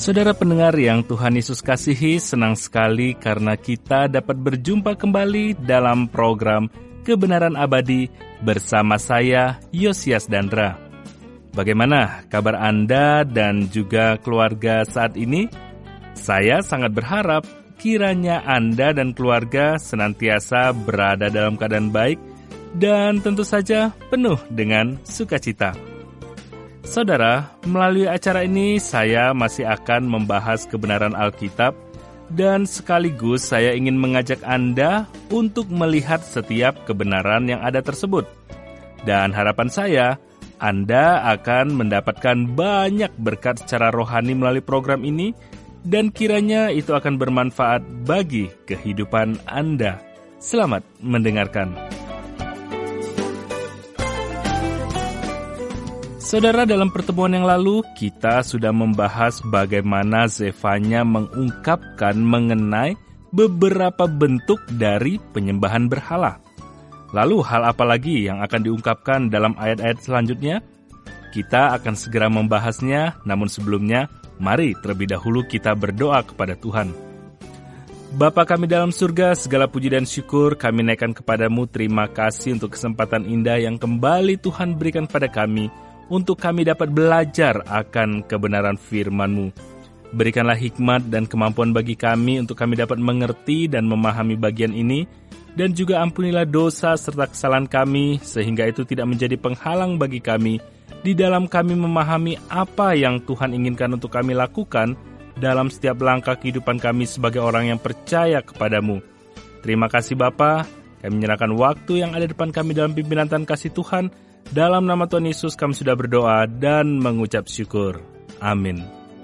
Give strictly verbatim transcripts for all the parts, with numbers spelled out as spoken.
Saudara pendengar yang Tuhan Yesus kasihi, senang sekali karena kita dapat berjumpa kembali dalam program Kebenaran Abadi bersama saya, Yosias Dandra. Bagaimana kabar Anda dan juga keluarga saat ini? Saya sangat berharap kiranya Anda dan keluarga senantiasa berada dalam keadaan baik dan tentu saja penuh dengan sukacita. Saudara, melalui acara ini saya masih akan membahas kebenaran Alkitab dan sekaligus saya ingin mengajak Anda untuk melihat setiap kebenaran yang ada tersebut. Dan harapan saya, Anda akan mendapatkan banyak berkat secara rohani melalui program ini dan kiranya itu akan bermanfaat bagi kehidupan Anda. Selamat mendengarkan. Saudara, dalam pertemuan yang lalu, kita sudah membahas bagaimana Zefanya mengungkapkan mengenai beberapa bentuk dari penyembahan berhala. Lalu, hal apa lagi yang akan diungkapkan dalam ayat-ayat selanjutnya? Kita akan segera membahasnya, namun sebelumnya, mari terlebih dahulu kita berdoa kepada Tuhan. Bapa kami dalam surga, segala puji dan syukur kami naikkan kepadamu. Terima kasih untuk kesempatan indah yang kembali Tuhan berikan pada kami, untuk kami dapat belajar akan kebenaran firman-Mu. Berikanlah hikmat dan kemampuan bagi kami untuk kami dapat mengerti dan memahami bagian ini, dan juga ampunilah dosa serta kesalahan kami, sehingga itu tidak menjadi penghalang bagi kami di dalam kami memahami apa yang Tuhan inginkan untuk kami lakukan dalam setiap langkah kehidupan kami sebagai orang yang percaya kepadamu. Terima kasih Bapa, kami menyerahkan waktu yang ada depan kami dalam pimpinan dan kasih Tuhan. Dalam nama Tuhan Yesus kami sudah berdoa dan mengucap syukur. Amin.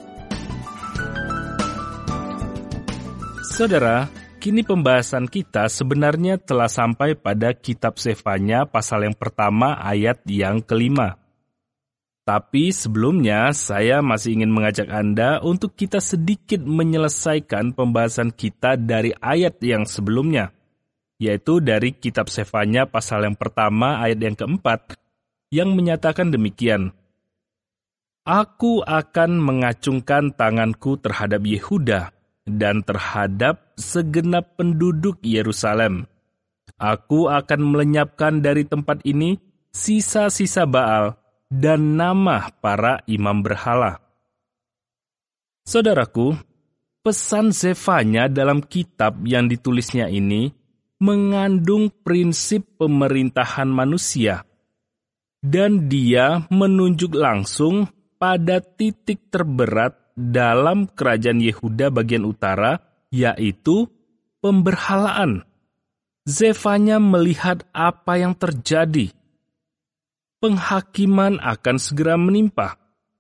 Saudara, kini pembahasan kita sebenarnya telah sampai pada kitab Zefanya pasal yang pertama ayat yang kelima. Tapi sebelumnya saya masih ingin mengajak Anda untuk kita sedikit menyelesaikan pembahasan kita dari ayat yang sebelumnya, yaitu dari kitab Zefanya pasal yang pertama ayat yang keempat, yang menyatakan demikian, Aku akan mengacungkan tanganku terhadap Yehuda dan terhadap segenap penduduk Yerusalem. Aku akan melenyapkan dari tempat ini sisa-sisa Baal dan nama para imam berhala. Saudaraku, pesan Zefanya dalam kitab yang ditulisnya ini mengandung prinsip pemerintahan manusia, dan dia menunjuk langsung pada titik terberat dalam kerajaan Yehuda bagian utara, yaitu pemberhalaan. Zefanya melihat apa yang terjadi. Penghakiman akan segera menimpa.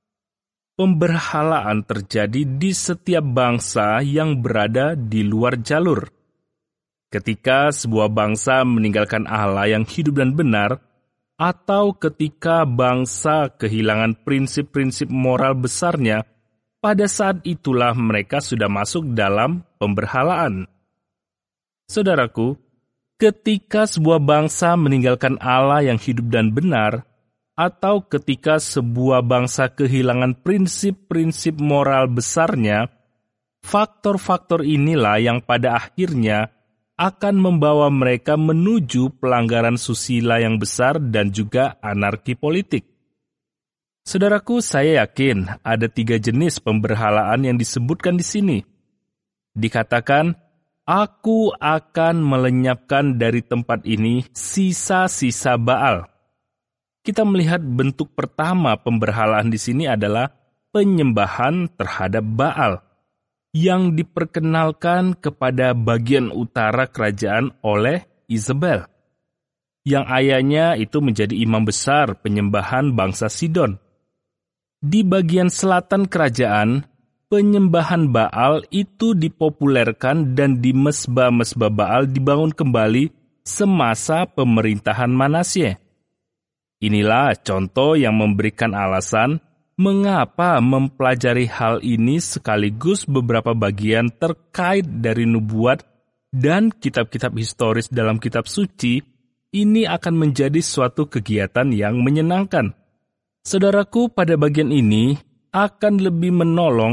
Pemberhalaan terjadi di setiap bangsa yang berada di luar jalur. Ketika sebuah bangsa meninggalkan Allah yang hidup dan benar, atau ketika bangsa kehilangan prinsip-prinsip moral besarnya, pada saat itulah mereka sudah masuk dalam pemberhalaan. Saudaraku, ketika sebuah bangsa meninggalkan Allah yang hidup dan benar, atau ketika sebuah bangsa kehilangan prinsip-prinsip moral besarnya, faktor-faktor inilah yang pada akhirnya akan membawa mereka menuju pelanggaran susila yang besar dan juga anarki politik. Saudaraku, saya yakin ada tiga jenis pemberhalaan yang disebutkan di sini. Dikatakan, Aku akan melenyapkan dari tempat ini sisa-sisa Baal. Kita melihat bentuk pertama pemberhalaan di sini adalah penyembahan terhadap Baal, yang diperkenalkan kepada bagian utara kerajaan oleh Isabel, yang ayahnya itu menjadi imam besar penyembahan bangsa Sidon. Di bagian selatan kerajaan, penyembahan Baal itu dipopulerkan dan di mesbah-mesbah Baal dibangun kembali semasa pemerintahan Manasye. Inilah contoh yang memberikan alasan mengapa mempelajari hal ini sekaligus beberapa bagian terkait dari nubuat dan kitab-kitab historis dalam kitab suci, ini akan menjadi suatu kegiatan yang menyenangkan. Saudaraku, pada bagian ini akan lebih menolong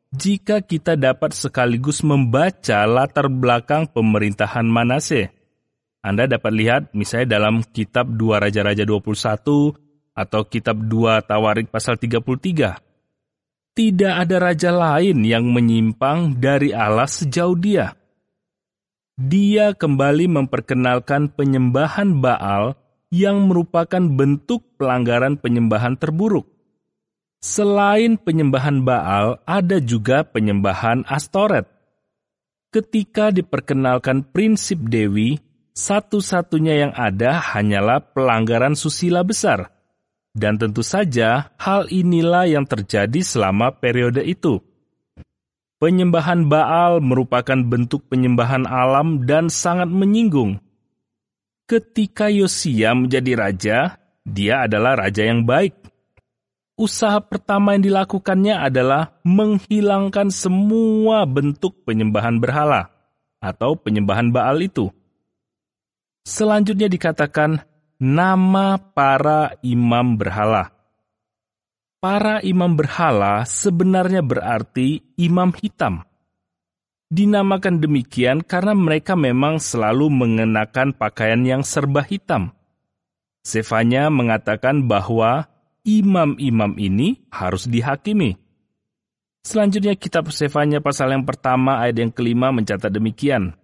jika kita dapat sekaligus membaca latar belakang pemerintahan Manase. Anda dapat lihat misalnya dalam kitab dua Raja-Raja dua puluh satu atau kitab dua Tawarik pasal tiga puluh tiga. Tidak ada raja lain yang menyimpang dari Allah sejauh dia. Dia kembali memperkenalkan penyembahan Baal yang merupakan bentuk pelanggaran penyembahan terburuk. Selain penyembahan Baal, ada juga penyembahan Astoret. Ketika diperkenalkan prinsip Dewi, satu-satunya yang ada hanyalah pelanggaran susila besar. Dan tentu saja, hal inilah yang terjadi selama periode itu. Penyembahan Baal merupakan bentuk penyembahan alam dan sangat menyinggung. Ketika Yosia menjadi raja, dia adalah raja yang baik. Usaha pertama yang dilakukannya adalah menghilangkan semua bentuk penyembahan berhala atau penyembahan Baal itu. Selanjutnya dikatakan, nama para imam berhala. Para imam berhala sebenarnya berarti imam hitam. Dinamakan demikian karena mereka memang selalu mengenakan pakaian yang serba hitam. Zefanya mengatakan bahwa imam-imam ini harus dihakimi. Selanjutnya kitab Zefanya pasal yang pertama ayat yang kelima mencatat demikian.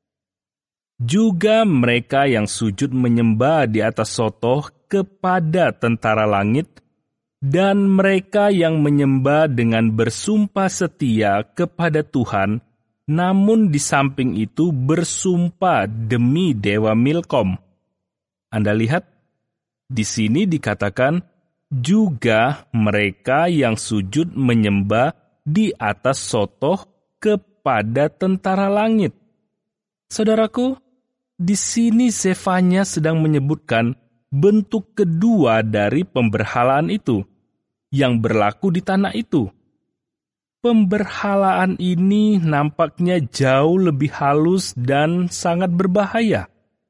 Juga mereka yang sujud menyembah di atas sotoh kepada tentara langit, dan mereka yang menyembah dengan bersumpah setia kepada Tuhan, namun di samping itu bersumpah demi Dewa Milkom. Anda lihat, di sini dikatakan, juga mereka yang sujud menyembah di atas sotoh kepada tentara langit. Saudaraku, di sini Zefanya sedang menyebutkan bentuk kedua dari pemberhalaan itu, yang berlaku di tanah itu. Pemberhalaan ini nampaknya jauh lebih halus dan sangat berbahaya.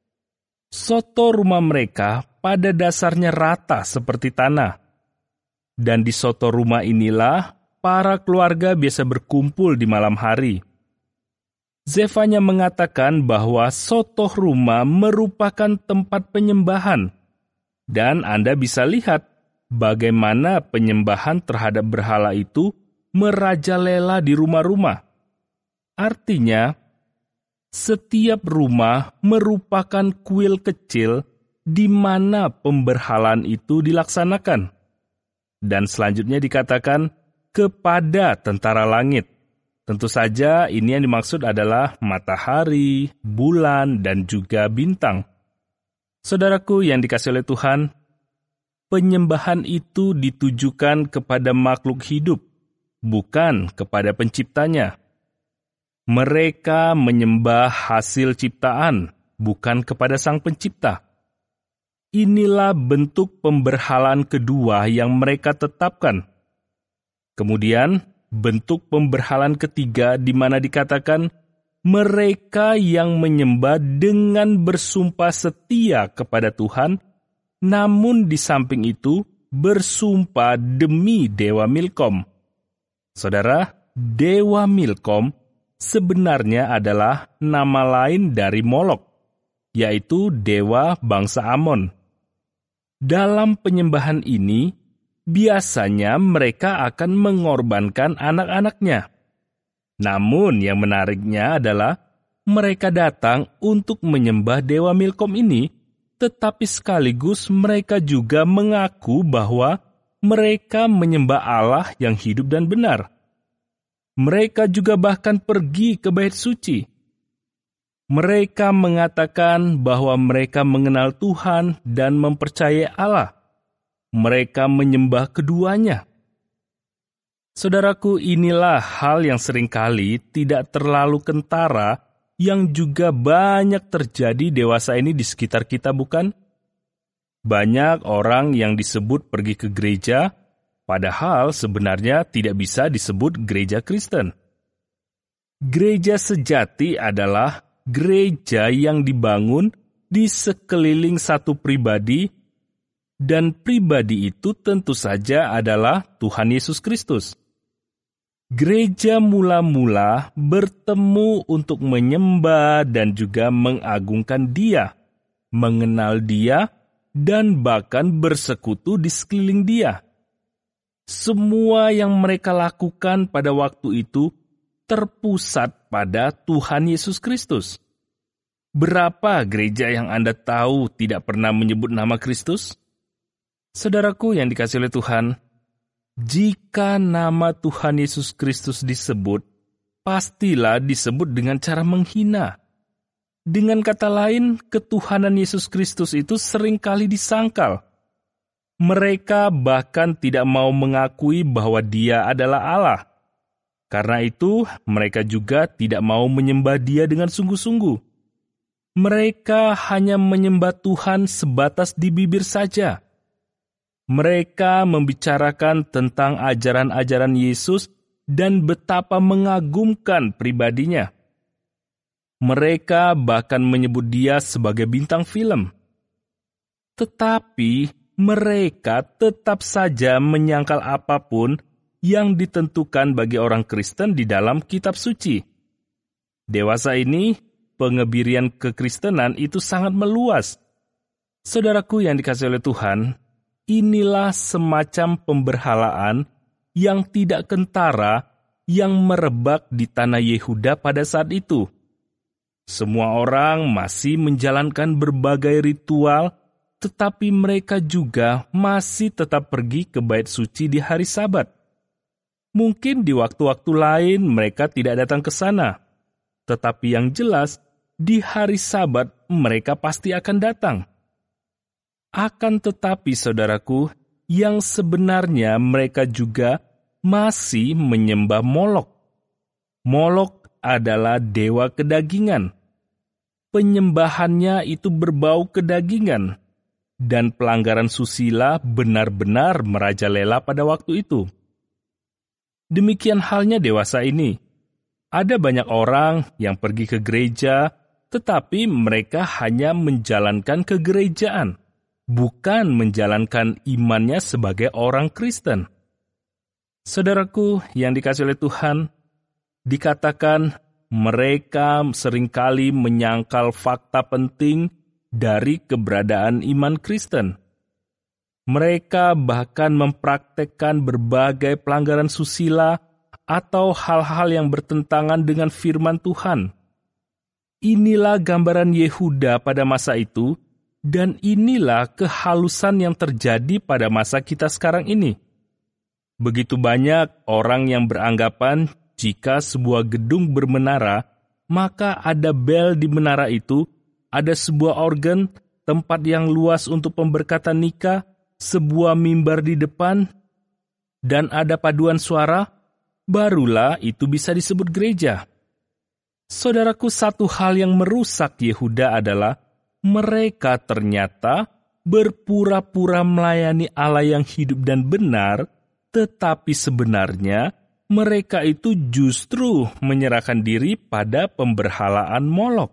Soto rumah mereka pada dasarnya rata seperti tanah. Dan di soto rumah inilah para keluarga biasa berkumpul di malam hari. Zefanya mengatakan bahwa sotoh rumah merupakan tempat penyembahan. Dan Anda bisa lihat bagaimana penyembahan terhadap berhala itu merajalela di rumah-rumah. Artinya, setiap rumah merupakan kuil kecil di mana pemberhalaan itu dilaksanakan. Dan selanjutnya dikatakan kepada tentara langit. Tentu saja ini yang dimaksud adalah matahari, bulan, dan juga bintang. Saudaraku yang dikasihi oleh Tuhan, penyembahan itu ditujukan kepada makhluk hidup, bukan kepada penciptanya. Mereka menyembah hasil ciptaan, bukan kepada sang pencipta. Inilah bentuk pemberhalaan kedua yang mereka tetapkan. Kemudian, bentuk pemberhalaan ketiga di mana dikatakan mereka yang menyembah dengan bersumpah setia kepada Tuhan, namun di samping itu bersumpah demi Dewa Milkom. Saudara, Dewa Milkom sebenarnya adalah nama lain dari Molok, yaitu dewa bangsa Amon. Dalam penyembahan ini, biasanya mereka akan mengorbankan anak-anaknya. Namun yang menariknya adalah mereka datang untuk menyembah Dewa Milkom ini, tetapi sekaligus mereka juga mengaku bahwa mereka menyembah Allah yang hidup dan benar. Mereka juga bahkan pergi ke bait suci. Mereka mengatakan bahwa mereka mengenal Tuhan dan mempercayai Allah. Mereka menyembah keduanya. Saudaraku, inilah hal yang seringkali tidak terlalu kentara yang juga banyak terjadi dewasa ini di sekitar kita, bukan? Banyak orang yang disebut pergi ke gereja, padahal sebenarnya tidak bisa disebut gereja Kristen. Gereja sejati adalah gereja yang dibangun di sekeliling satu pribadi, dan pribadi itu tentu saja adalah Tuhan Yesus Kristus. Gereja mula-mula bertemu untuk menyembah dan juga mengagungkan Dia, mengenal Dia, dan bahkan bersekutu di sekeliling Dia. Semua yang mereka lakukan pada waktu itu terpusat pada Tuhan Yesus Kristus. Berapa gereja yang Anda tahu tidak pernah menyebut nama Kristus? Saudaraku yang dikasihi oleh Tuhan, jika nama Tuhan Yesus Kristus disebut, pastilah disebut dengan cara menghina. Dengan kata lain, ketuhanan Yesus Kristus itu seringkali disangkal. Mereka bahkan tidak mau mengakui bahwa Dia adalah Allah. Karena itu, mereka juga tidak mau menyembah Dia dengan sungguh-sungguh. Mereka hanya menyembah Tuhan sebatas di bibir saja. Mereka membicarakan tentang ajaran-ajaran Yesus dan betapa mengagumkan pribadinya. Mereka bahkan menyebut Dia sebagai bintang film. Tetapi mereka tetap saja menyangkal apapun yang ditentukan bagi orang Kristen di dalam kitab suci. Dewasa ini, pengebirian kekristenan itu sangat meluas. Saudaraku yang dikasihi oleh Tuhan, inilah semacam pemberhalaan yang tidak kentara yang merebak di tanah Yehuda pada saat itu. Semua orang masih menjalankan berbagai ritual, tetapi mereka juga masih tetap pergi ke bait suci di hari Sabat. Mungkin di waktu-waktu lain mereka tidak datang ke sana, tetapi yang jelas di hari Sabat mereka pasti akan datang. Akan tetapi, saudaraku, yang sebenarnya mereka juga masih menyembah Molok. Molok adalah dewa kedagingan. Penyembahannya itu berbau kedagingan, dan pelanggaran susila benar-benar merajalela pada waktu itu. Demikian halnya dewasa ini. Ada banyak orang yang pergi ke gereja, tetapi mereka hanya menjalankan kegerejaan, bukan menjalankan imannya sebagai orang Kristen. Saudaraku yang dikasihi oleh Tuhan, dikatakan mereka seringkali menyangkal fakta penting dari keberadaan iman Kristen. Mereka bahkan mempraktekkan berbagai pelanggaran susila atau hal-hal yang bertentangan dengan firman Tuhan. Inilah gambaran Yehuda pada masa itu, dan inilah kehalusan yang terjadi pada masa kita sekarang ini. Begitu banyak orang yang beranggapan jika sebuah gedung bermenara, maka ada bel di menara itu, ada sebuah organ, tempat yang luas untuk pemberkatan nikah, sebuah mimbar di depan, dan ada paduan suara, barulah itu bisa disebut gereja. Saudaraku, satu hal yang merusak Yehuda adalah mereka ternyata berpura-pura melayani Allah yang hidup dan benar, tetapi sebenarnya mereka itu justru menyerahkan diri pada pemberhalaan Molok.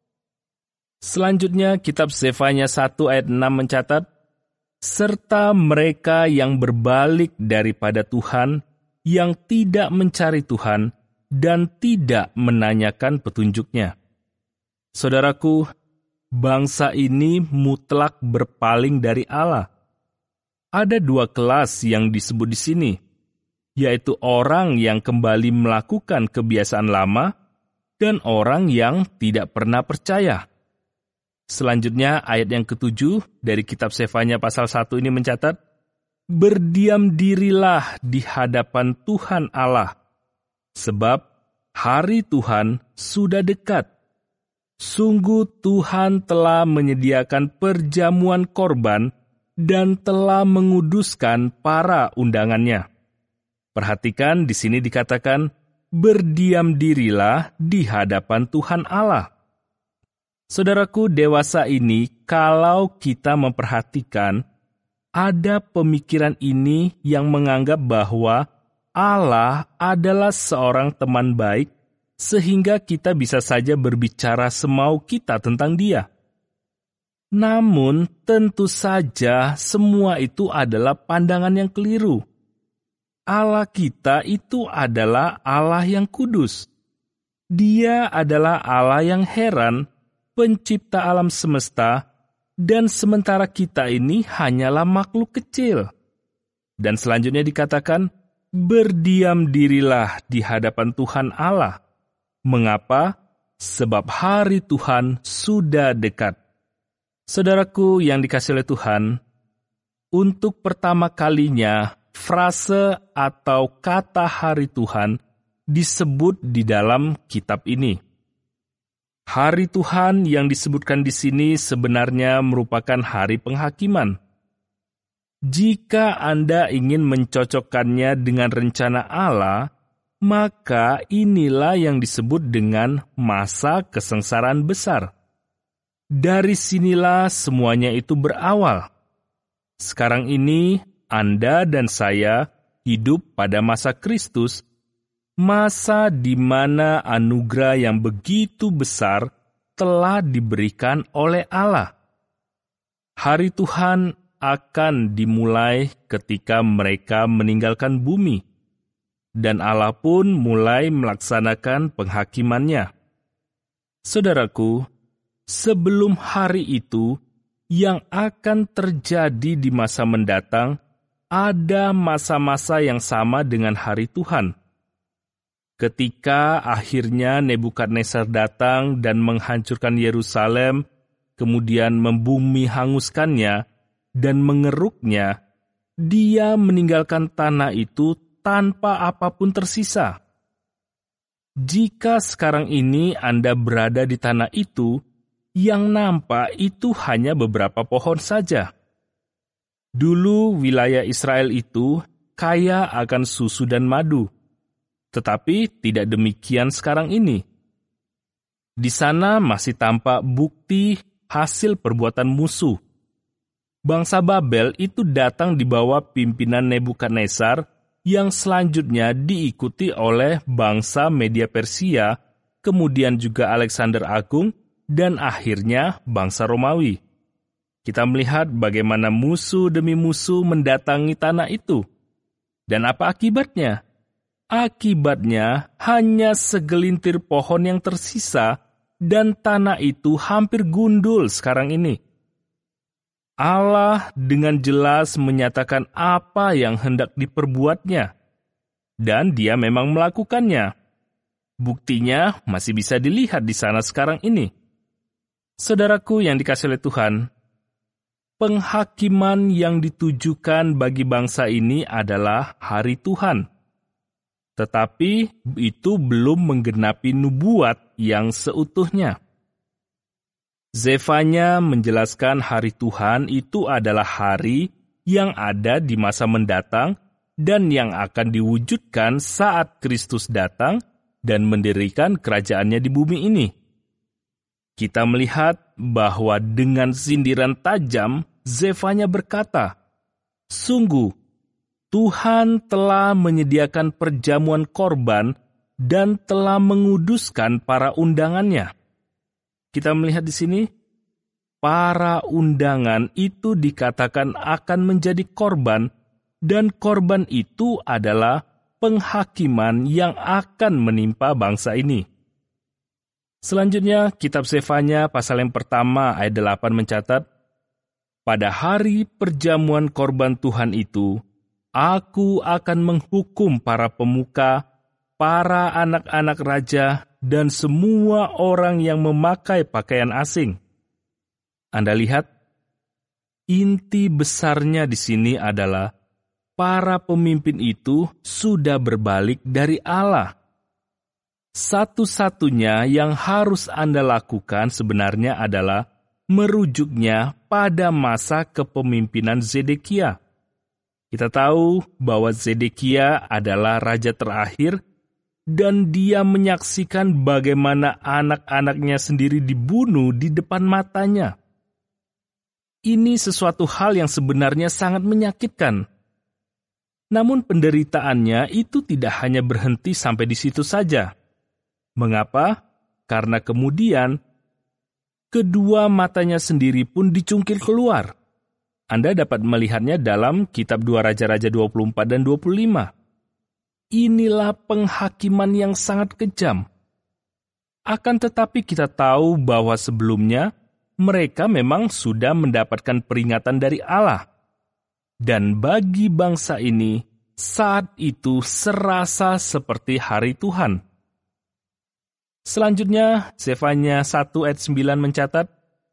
Selanjutnya, kitab Zefanya satu ayat enam mencatat, serta mereka yang berbalik daripada Tuhan, yang tidak mencari Tuhan, dan tidak menanyakan petunjuknya. Saudaraku, bangsa ini mutlak berpaling dari Allah. Ada dua kelas yang disebut di sini, yaitu orang yang kembali melakukan kebiasaan lama dan orang yang tidak pernah percaya. Selanjutnya, ayat yang ketujuh dari kitab Zefanya pasal satu ini mencatat, berdiam dirilah di hadapan Tuhan Allah, sebab hari Tuhan sudah dekat. Sungguh Tuhan telah menyediakan perjamuan korban dan telah menguduskan para undangannya. Perhatikan di sini dikatakan, berdiam dirilah di hadapan Tuhan Allah. Saudaraku, dewasa ini, kalau kita memperhatikan, ada pemikiran ini yang menganggap bahwa Allah adalah seorang teman baik, sehingga kita bisa saja berbicara semau kita tentang Dia. Namun, tentu saja semua itu adalah pandangan yang keliru. Allah kita itu adalah Allah yang kudus. Dia adalah Allah yang heran, pencipta alam semesta, dan sementara kita ini hanyalah makhluk kecil. Dan selanjutnya dikatakan, berdiam dirilah di hadapan Tuhan Allah. Mengapa? Sebab hari Tuhan sudah dekat. Saudaraku yang dikasihi oleh Tuhan, untuk pertama kalinya frase atau kata hari Tuhan disebut di dalam kitab ini. Hari Tuhan yang disebutkan di sini sebenarnya merupakan hari penghakiman. Jika Anda ingin mencocokkannya dengan rencana Allah, maka inilah yang disebut dengan masa kesengsaraan besar. Dari sinilah semuanya itu berawal. Sekarang ini, Anda dan saya hidup pada masa Kristus, masa di mana anugerah yang begitu besar telah diberikan oleh Allah. Hari Tuhan akan dimulai ketika mereka meninggalkan bumi, dan Allah pun mulai melaksanakan penghakimannya. Saudaraku, sebelum hari itu, yang akan terjadi di masa mendatang, ada masa-masa yang sama dengan hari Tuhan. Ketika akhirnya Nebukadnezar datang dan menghancurkan Yerusalem, kemudian membumi hanguskannya dan mengeruknya, dia meninggalkan tanah itu tanpa apapun tersisa. Jika sekarang ini Anda berada di tanah itu, yang nampak itu hanya beberapa pohon saja. Dulu wilayah Israel itu kaya akan susu dan madu, tetapi tidak demikian sekarang ini. Di sana masih tampak bukti hasil perbuatan musuh. Bangsa Babel itu datang di bawah pimpinan Nebukadnezar yang selanjutnya diikuti oleh bangsa Media Persia, kemudian juga Alexander Agung, dan akhirnya bangsa Romawi. Kita melihat bagaimana musuh demi musuh mendatangi tanah itu. Dan apa akibatnya? Akibatnya hanya segelintir pohon yang tersisa dan tanah itu hampir gundul sekarang ini. Allah dengan jelas menyatakan apa yang hendak diperbuatnya. Dan dia memang melakukannya. Buktinya masih bisa dilihat di sana sekarang ini. Saudaraku yang dikasihi oleh Tuhan, penghakiman yang ditujukan bagi bangsa ini adalah hari Tuhan. Tetapi itu belum menggenapi nubuat yang seutuhnya. Zefanya menjelaskan hari Tuhan itu adalah hari yang ada di masa mendatang dan yang akan diwujudkan saat Kristus datang dan mendirikan kerajaannya di bumi ini. Kita melihat bahwa dengan sindiran tajam, Zefanya berkata, "Sungguh, Tuhan telah menyediakan perjamuan korban dan telah menguduskan para undangannya." Kita melihat di sini, para undangan itu dikatakan akan menjadi korban, dan korban itu adalah penghakiman yang akan menimpa bangsa ini. Selanjutnya, kitab Zefanya pasal yang pertama ayat delapan mencatat, "Pada hari perjamuan korban Tuhan itu, Aku akan menghukum para pemuka, para anak-anak raja, dan semua orang yang memakai pakaian asing." Anda lihat, inti besarnya di sini adalah para pemimpin itu sudah berbalik dari Allah. Satu-satunya yang harus Anda lakukan sebenarnya adalah merujuknya pada masa kepemimpinan Zedekia. Kita tahu bahwa Zedekia adalah raja terakhir dan dia menyaksikan bagaimana anak-anaknya sendiri dibunuh di depan matanya. Ini sesuatu hal yang sebenarnya sangat menyakitkan. Namun penderitaannya itu tidak hanya berhenti sampai di situ saja. Mengapa? Karena kemudian kedua matanya sendiri pun dicungkil keluar. Anda dapat melihatnya dalam kitab dua Raja-Raja dua puluh empat dan dua puluh lima. inilah penghakiman yang sangat kejam. Akan tetapi kita tahu bahwa sebelumnya mereka memang sudah mendapatkan peringatan dari Allah. Dan bagi bangsa ini, saat itu serasa seperti hari Tuhan. Selanjutnya, Zefanya satu ayat sembilan mencatat,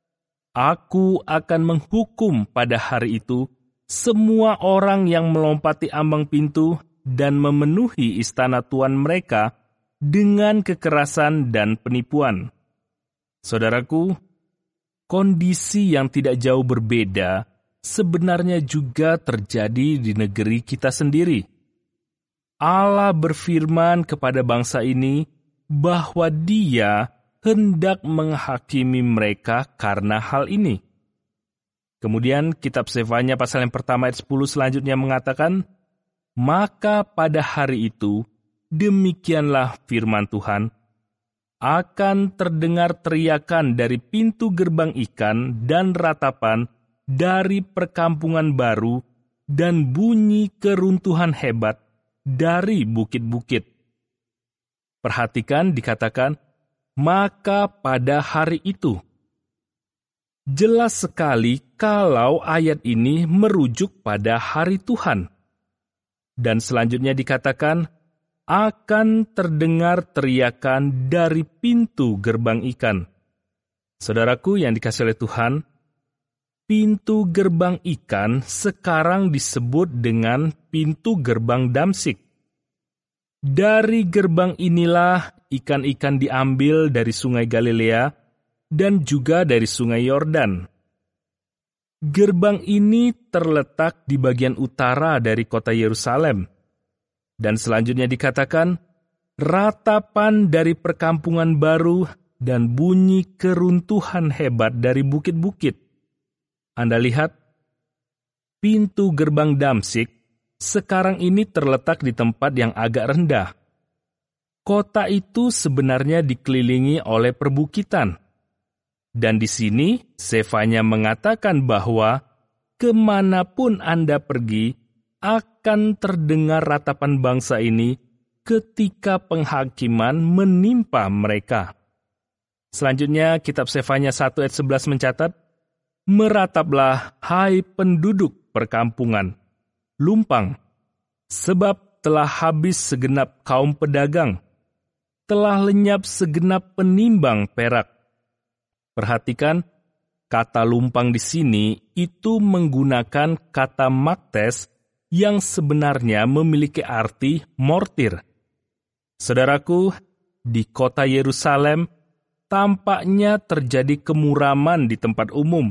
Aku akan menghukum pada hari itu semua orang yang melompati ambang pintu dan memenuhi istana tuan mereka dengan kekerasan dan penipuan. Saudaraku, kondisi yang tidak jauh berbeda sebenarnya juga terjadi di negeri kita sendiri. Allah berfirman kepada bangsa ini bahwa Dia hendak menghakimi mereka karena hal ini. Kemudian kitab Zefanya pasal yang pertama ayat sepuluh selanjutnya mengatakan, Maka pada hari itu, demikianlah firman Tuhan, akan terdengar teriakan dari pintu gerbang ikan dan ratapan dari perkampungan baru dan bunyi keruntuhan hebat dari bukit-bukit. Perhatikan dikatakan, maka pada hari itu. Jelas sekali kalau ayat ini merujuk pada hari Tuhan. Dan selanjutnya dikatakan, akan terdengar teriakan dari pintu gerbang ikan. Saudaraku yang dikasihi oleh Tuhan, pintu gerbang ikan sekarang disebut dengan pintu gerbang Damsik. Dari gerbang inilah ikan-ikan diambil dari sungai Galilea dan juga dari sungai Yordan. Gerbang ini terletak di bagian utara dari kota Yerusalem. Dan selanjutnya dikatakan, ratapan dari perkampungan baru dan bunyi keruntuhan hebat dari bukit-bukit. Anda lihat, pintu gerbang Damsik sekarang ini terletak di tempat yang agak rendah. Kota itu sebenarnya dikelilingi oleh perbukitan. Dan di sini, Zefanya mengatakan bahwa kemanapun Anda pergi, akan terdengar ratapan bangsa ini ketika penghakiman menimpa mereka. Selanjutnya, kitab Zefanya satu ayat sebelas mencatat, Merataplah, hai penduduk perkampungan, lumpang, sebab telah habis segenap kaum pedagang, telah lenyap segenap penimbang perak. Perhatikan, kata lumpang di sini itu menggunakan kata maktes yang sebenarnya memiliki arti mortir. Saudaraku, di kota Yerusalem tampaknya terjadi kemuraman di tempat umum.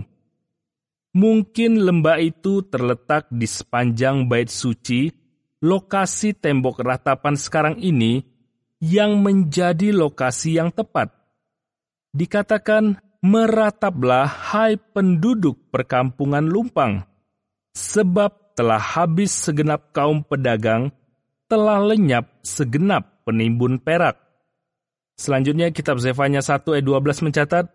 Mungkin lembah itu terletak di sepanjang bait suci, lokasi tembok ratapan sekarang ini yang menjadi lokasi yang tepat. Dikatakan, merataplah hai penduduk perkampungan lumpang, sebab telah habis segenap kaum pedagang, telah lenyap segenap penimbun perak. Selanjutnya kitab Zefanya satu ayat dua belas mencatat,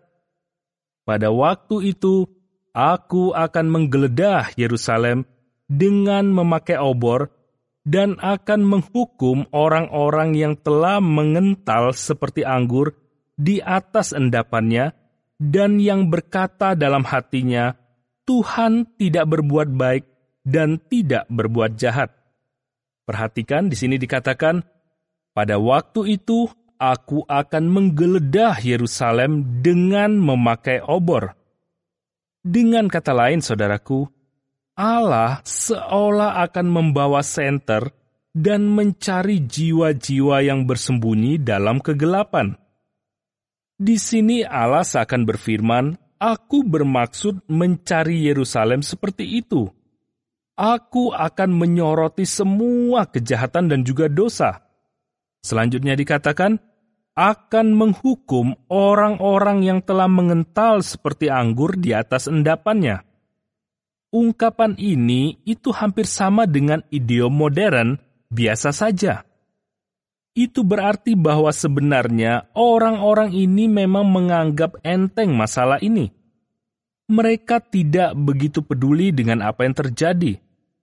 pada waktu itu, Aku akan menggeledah Yerusalem dengan memakai obor dan akan menghukum orang-orang yang telah mengental seperti anggur di atas endapannya dan yang berkata dalam hatinya, Tuhan tidak berbuat baik dan tidak berbuat jahat. Perhatikan di sini dikatakan, pada waktu itu aku akan menggeledah Yerusalem dengan memakai obor. Dengan kata lain, saudaraku, Allah seolah akan membawa senter dan mencari jiwa-jiwa yang bersembunyi dalam kegelapan. Di sini Allah seakan berfirman, Aku bermaksud mencari Yerusalem seperti itu. Aku akan menyoroti semua kejahatan dan juga dosa. Selanjutnya dikatakan, akan menghukum orang-orang yang telah mengental seperti anggur di atas endapannya. Ungkapan ini itu hampir sama dengan idiom modern, biasa saja. Itu berarti bahwa sebenarnya orang-orang ini memang menganggap enteng masalah ini. Mereka tidak begitu peduli dengan apa yang terjadi.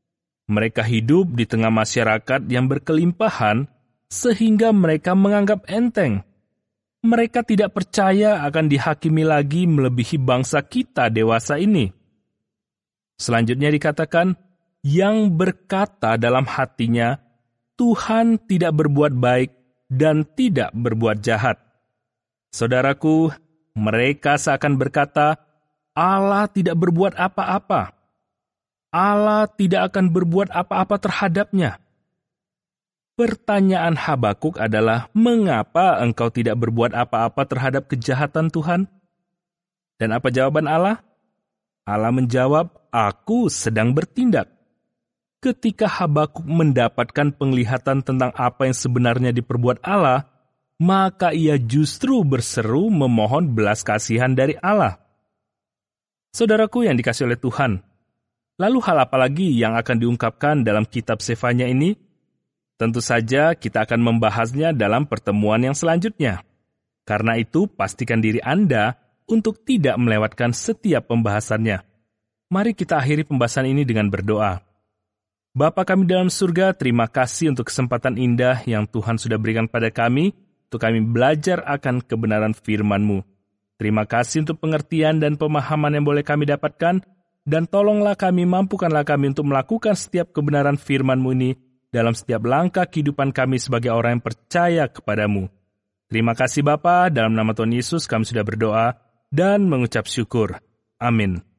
Mereka hidup di tengah masyarakat yang berkelimpahan sehingga mereka menganggap enteng. Mereka tidak percaya akan dihakimi lagi melebihi bangsa kita dewasa ini. Selanjutnya dikatakan, yang berkata dalam hatinya, Tuhan tidak berbuat baik dan tidak berbuat jahat. Saudaraku, mereka seakan berkata, Allah tidak berbuat apa-apa. Allah tidak akan berbuat apa-apa terhadapnya. Pertanyaan Habakuk adalah, mengapa engkau tidak berbuat apa-apa terhadap kejahatan Tuhan? Dan apa jawaban Allah? Allah menjawab, aku sedang bertindak. Ketika Habakuk mendapatkan penglihatan tentang apa yang sebenarnya diperbuat Allah, maka ia justru berseru memohon belas kasihan dari Allah. Saudaraku yang dikasihi oleh Tuhan, lalu hal apa lagi yang akan diungkapkan dalam kitab Sefanya ini? Tentu saja kita akan membahasnya dalam pertemuan yang selanjutnya. Karena itu, pastikan diri Anda untuk tidak melewatkan setiap pembahasannya. Mari kita akhiri pembahasan ini dengan berdoa. Bapa kami dalam surga, terima kasih untuk kesempatan indah yang Tuhan sudah berikan pada kami, untuk kami belajar akan kebenaran firman-Mu. Terima kasih untuk pengertian dan pemahaman yang boleh kami dapatkan, dan tolonglah kami, mampukanlah kami untuk melakukan setiap kebenaran firman-Mu ini, dalam setiap langkah kehidupan kami sebagai orang yang percaya kepadamu. Terima kasih Bapa, dalam nama Tuhan Yesus kami sudah berdoa dan mengucap syukur. Amin.